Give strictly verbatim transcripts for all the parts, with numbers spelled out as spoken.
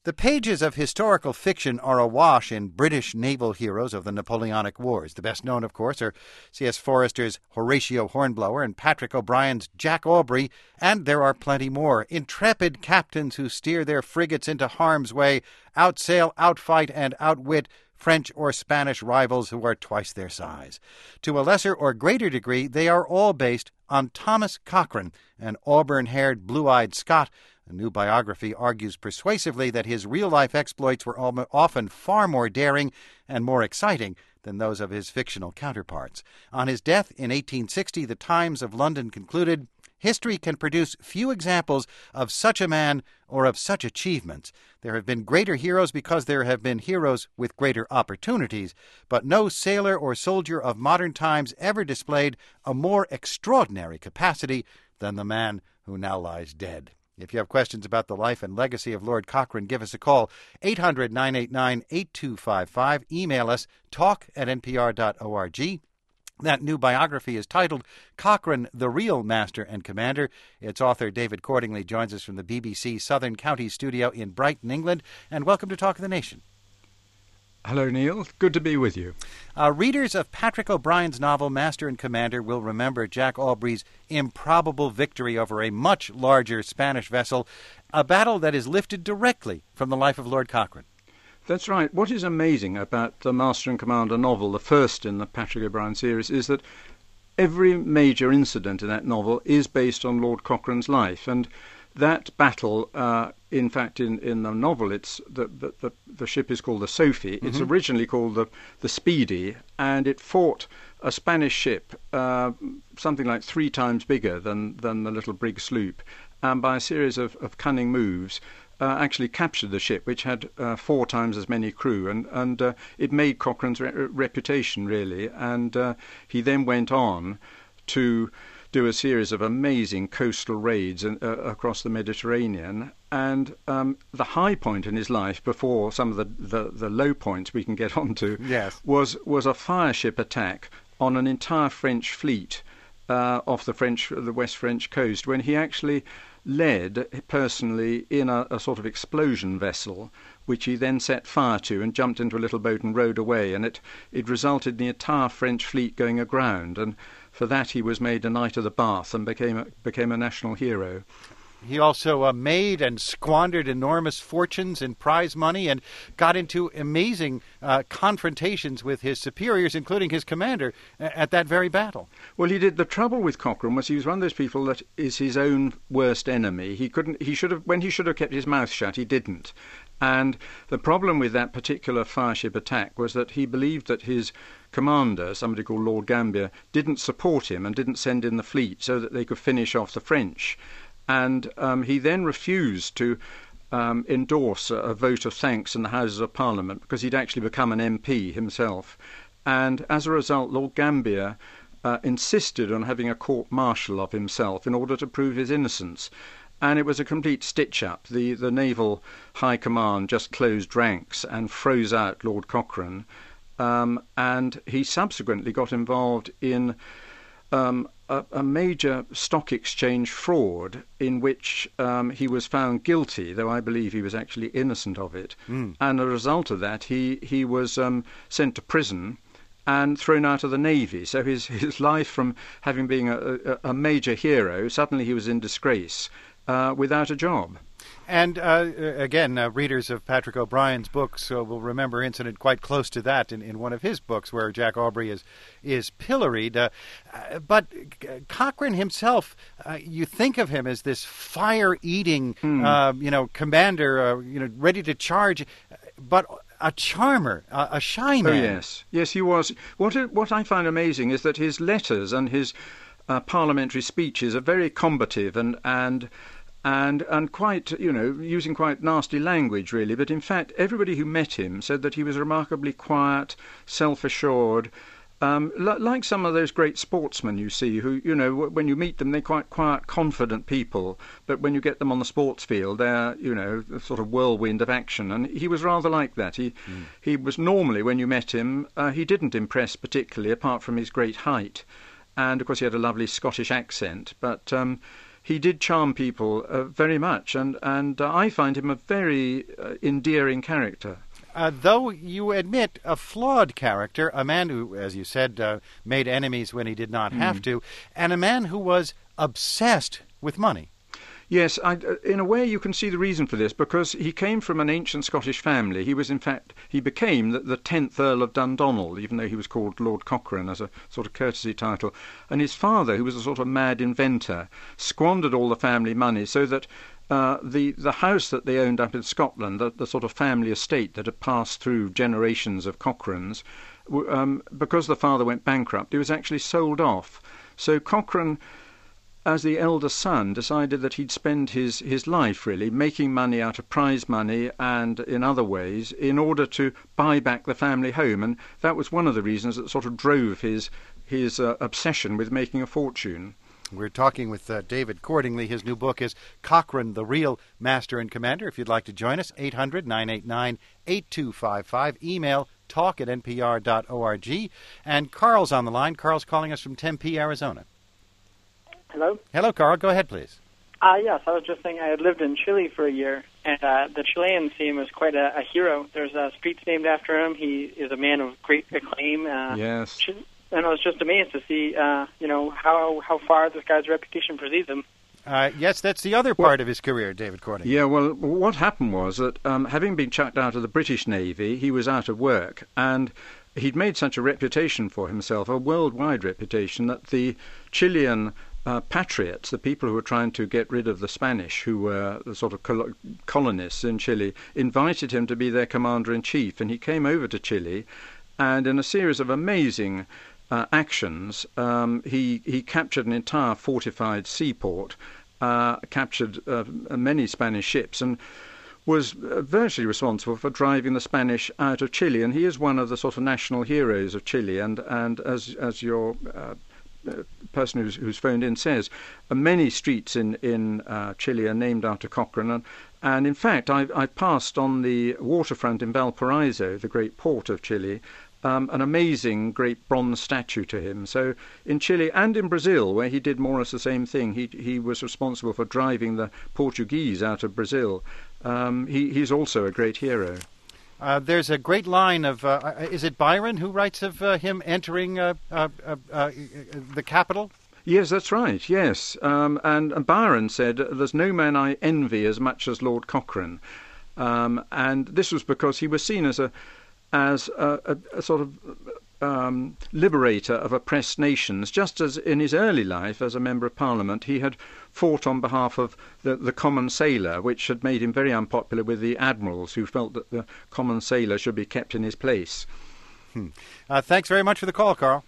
The pages of historical fiction are awash in British naval heroes of the Napoleonic Wars. The best known, of course, are C S Forrester's Horatio Hornblower and Patrick O'Brien's Jack Aubrey, and there are plenty more. Intrepid captains who steer their frigates into harm's way, outsail, outfight, and outwit French or Spanish rivals who are twice their size. To a lesser or greater degree, they are all based on Thomas Cochrane, an auburn-haired, blue-eyed Scot. A new biography argues persuasively that his real-life exploits were often far more daring and more exciting than those of his fictional counterparts. On his death in eighteen sixty, the Times of London concluded, "History can produce few examples of such a man or of such achievements. There have been greater heroes because there have been heroes with greater opportunities, but no sailor or soldier of modern times ever displayed a more extraordinary capacity than the man who now lies dead." If you have questions about the life and legacy of Lord Cochrane, give us a call, eight hundred, nine eight nine, eight two five five. Email us, talk at n p r dot org. That new biography is titled Cochrane, the Real Master and Commander. Its author, David Cordingley, joins us from the B B C Southern Counties studio in Brighton, England. And welcome to Talk of the Nation. Hello, Neil. Good to be with you. Uh, readers of Patrick O'Brien's novel Master and Commander will remember Jack Aubrey's improbable victory over a much larger Spanish vessel, a battle that is lifted directly from the life of Lord Cochrane. That's right. What is amazing about the Master and Commander novel, the first in the Patrick O'Brien series, is that every major incident in that novel is based on Lord Cochrane's life. And that battle, uh, in fact, in, in the novel, it's the, the, the, the ship is called the Sophie. Mm-hmm. It's originally called the, the Speedy, and it fought a Spanish ship, uh, something like three times bigger than, than the little brig sloop, and by a series of, of cunning moves, Uh, actually captured the ship, which had uh, four times as many crew, and, and uh, it made Cochrane's re- reputation, really. And uh, he then went on to do a series of amazing coastal raids in, uh, across the Mediterranean. And um, the high point in his life, before some of the, the, the low points we can get onto, yes. was, was a fireship attack on an entire French fleet uh, off the French, the West French coast, when he actually led personally in a, a sort of explosion vessel, which he then set fire to and jumped into a little boat and rowed away, and it, it resulted in the entire French fleet going aground, and for that he was made a Knight of the Bath and became a, became a national hero. He also uh, made and squandered enormous fortunes in prize money and got into amazing uh, confrontations with his superiors, including his commander, at that very battle. Well, he did. The trouble with Cochrane was he was one of those people that is his own worst enemy. He couldn't. He should have. When he should have kept his mouth shut, he didn't. And the problem with that particular fireship attack was that he believed that his commander, somebody called Lord Gambier, didn't support him and didn't send in the fleet so that they could finish off the French. And um, he then refused to um, endorse a, a vote of thanks in the Houses of Parliament because he'd actually become an M P himself. And as a result, Lord Gambier uh, insisted on having a court-martial of himself in order to prove his innocence. And it was a complete stitch-up. The, the naval high command just closed ranks and froze out Lord Cochrane. Um, and he subsequently got involved in Um, a, a major stock exchange fraud in which um, he was found guilty, though I believe he was actually innocent of it. Mm. And as a result of that, he, he was um, sent to prison and thrown out of the Navy. So his, his life from having been a, a, a major hero, suddenly he was in disgrace uh, without a job. And uh, again, uh, readers of Patrick O'Brien's books uh, will remember an incident quite close to that in, in one of his books where Jack Aubrey is is pilloried. Uh, uh, but Cochrane himself, uh, you think of him as this fire-eating, mm. uh, you know, commander, uh, you know, ready to charge, but a charmer, a, a shy man. Oh yes, yes, he was. What it, what I find amazing is that his letters and his uh, parliamentary speeches are very combative and and. And and quite, you know, using quite nasty language, really. But in fact, everybody who met him said that he was remarkably quiet, self-assured, um, li- like some of those great sportsmen you see who, you know, w- when you meet them, they're quite quiet, confident people. But when you get them on the sports field, they're, you know, a sort of whirlwind of action. And he was rather like that. He, mm. he was normally, when you met him, uh, he didn't impress particularly, apart from his great height. And, of course, he had a lovely Scottish accent. But... Um, he did charm people uh, very much, and, and uh, I find him a very uh, endearing character. Uh, though you admit a flawed character, a man who, as you said, uh, made enemies when he did not have Mm. to, and a man who was obsessed with money. Yes, I, in a way you can see the reason for this, because he came from an ancient Scottish family. He was, in fact, he became the, the tenth Earl of Dundonald, even though he was called Lord Cochrane as a sort of courtesy title. And his father, who was a sort of mad inventor, squandered all the family money so that uh, the, the house that they owned up in Scotland, the, the sort of family estate that had passed through generations of Cochranes, um, because the father went bankrupt, it was actually sold off. So Cochrane, as the elder son, decided that he'd spend his, his life, really, making money out of prize money and in other ways in order to buy back the family home. And that was one of the reasons that sort of drove his, his uh, obsession with making a fortune. We're talking with uh, David Cordingley. His new book is Cochrane, the Real Master and Commander. If you'd like to join us, eight hundred, nine eight nine, eight two five five. Email talk at n p r dot org. And Carl's on the line. Carl's calling us from Tempe, Arizona. Hello? Hello, Carl. Go ahead, please. Uh, yes, I was just saying I had lived in Chile for a year, and uh, the Chileans see him as quite a, a hero. There's uh, streets named after him. He is a man of great acclaim. Uh, yes. And I was just amazed to see, uh, you know, how how far this guy's reputation precedes him. Uh, yes, that's the other part well, of his career, David Cordingley. Yeah, well, what happened was that um, having been chucked out of the British Navy, he was out of work, and he'd made such a reputation for himself, a worldwide reputation, that the Chilean Uh, patriots, the people who were trying to get rid of the Spanish, who were the sort of col- colonists in Chile, invited him to be their commander-in-chief. And he came over to Chile, and in a series of amazing uh, actions, um, he, he captured an entire fortified seaport, uh, captured uh, many Spanish ships, and was uh, virtually responsible for driving the Spanish out of Chile. And he is one of the sort of national heroes of Chile. And, and as, as your uh, Uh, person who's, who's phoned in says, uh, many streets in, in uh, Chile are named after Cochrane. And, and in fact, I, I passed on the waterfront in Valparaiso, the great port of Chile, um, an amazing great bronze statue to him. So in Chile and in Brazil, where he did more or less the same thing, he, he was responsible for driving the Portuguese out of Brazil. Um, he, he's also a great hero. Uh, there's a great line of, uh, is it Byron who writes of uh, him entering uh, uh, uh, uh, the capital? Yes, that's right, yes. Um, and, and Byron said, there's no man I envy as much as Lord Cochrane. Um, and this was because he was seen as a, as a, a, a sort of um, liberator of oppressed nations, just as in his early life as a Member of Parliament he had fought on behalf of the, the common sailor, which had made him very unpopular with the admirals who felt that the common sailor should be kept in his place. Hmm. Uh, thanks very much for the call, Carl.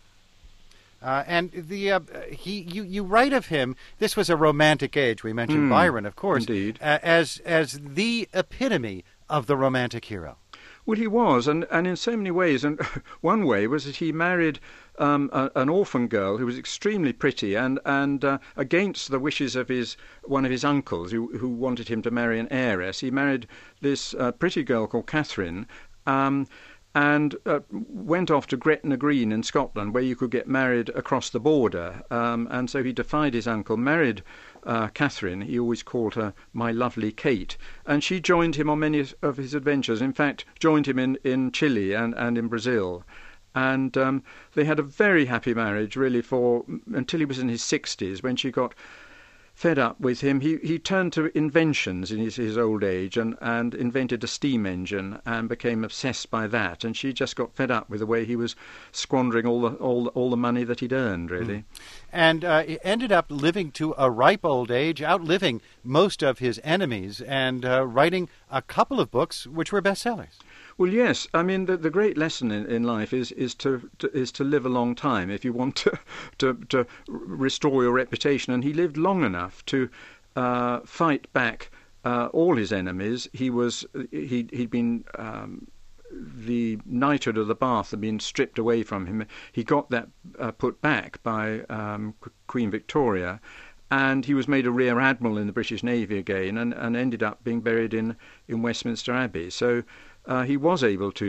Uh, and the uh, he you, you write of him, this was a romantic age. We mentioned mm, Byron, of course, indeed. Uh, as as the epitome of the romantic hero. Well, he was, and, and in so many ways. And one way was that he married um, a, an orphan girl who was extremely pretty, and and uh, against the wishes of his one of his uncles, who who wanted him to marry an heiress, he married this uh, pretty girl called Catherine, um, and uh, went off to Gretna Green in Scotland, where you could get married across the border. Um, and so he defied his uncle, married Uh, Catherine. He always called her my lovely Kate, and she joined him on many of his adventures. In fact, joined him in, in Chile and, and in Brazil, and um, they had a very happy marriage, really, for until he was in his sixties, when she got fed up with him. He he turned to inventions in his, his old age and, and invented a steam engine and became obsessed by that. And she just got fed up with the way he was squandering all the all the, all the money that he'd earned, really. Mm. And uh, he ended up living to a ripe old age, outliving most of his enemies, and uh, writing a couple of books which were bestsellers. Well, yes. I mean, the, the great lesson in, in life is is to, to is to live a long time if you want to to, to restore your reputation. And he lived long enough to uh, fight back uh, all his enemies. He was he he'd been um, the knighthood of the Bath had been stripped away from him. He got that uh, put back by um, Queen Victoria. And he was made a rear admiral in the British Navy again, and, and ended up being buried in, in Westminster Abbey. So uh, he was able to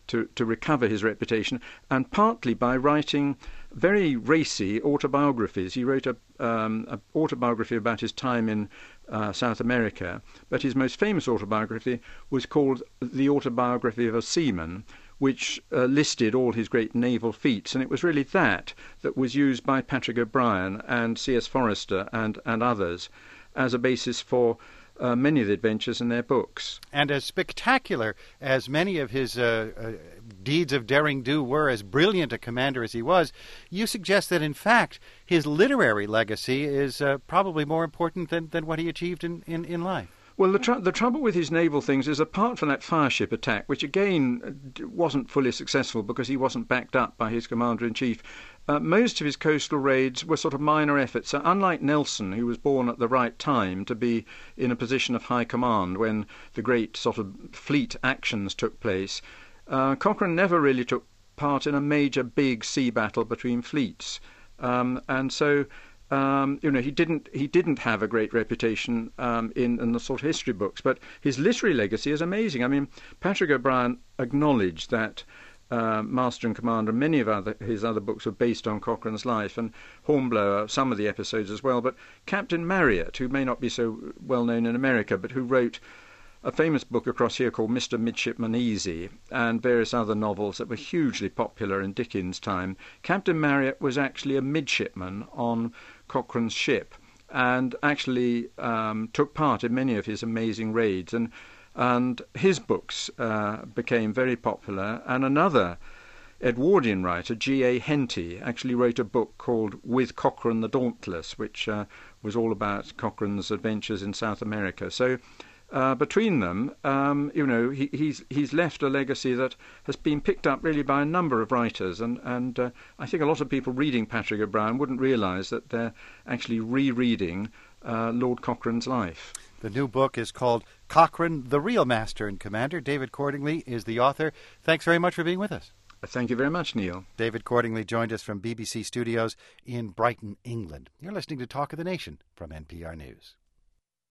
to, to recover his reputation, and partly by writing very racy autobiographies. He wrote an um, autobiography about his time in uh, South America, but his most famous autobiography was called The Autobiography of a Seaman, which uh, listed all his great naval feats, and it was really that that was used by Patrick O'Brian and C S Forrester and, and others as a basis for uh, many of the adventures in their books. And as spectacular as many of his uh, uh, deeds of daring do were, as brilliant a commander as he was, you suggest that, in fact, his literary legacy is uh, probably more important than, than what he achieved in, in, in life. Well, the, tr- the trouble with his naval things is, apart from that fireship attack, which again wasn't fully successful because he wasn't backed up by his commander-in-chief, uh, most of his coastal raids were sort of minor efforts. So unlike Nelson, who was born at the right time to be in a position of high command when the great sort of fleet actions took place, uh, Cochrane never really took part in a major big sea battle between fleets. Um, and so... Um, you know, he didn't he didn't have a great reputation um, in, in the sort of history books, but his literary legacy is amazing. I mean, Patrick O'Brian acknowledged that uh, Master and Commander, many of other, his other books were based on Cochrane's life, and Hornblower, some of the episodes as well. But Captain Marryat, who may not be so well known in America, but who wrote a famous book across here called Mister Midshipman Easy, and various other novels that were hugely popular in Dickens' time. Captain Marryat was actually a midshipman on Cochrane's ship, and actually um, took part in many of his amazing raids, and and his books uh, became very popular. And another Edwardian writer, G A Henty, actually wrote a book called With Cochrane the Dauntless, which uh, was all about Cochrane's adventures in South America. So Uh, between them, um, you know, he, he's he's left a legacy that has been picked up really by a number of writers, and and uh, I think a lot of people reading Patrick O'Brian wouldn't realise that they're actually rereading uh, Lord Cochrane's life. The new book is called Cochrane, the Real Master and Commander. David Cordingley is the author. Thanks very much for being with us. Thank you very much, Neil. David Cordingley joined us from B B C Studios in Brighton, England. You're listening to Talk of the Nation from N P R News.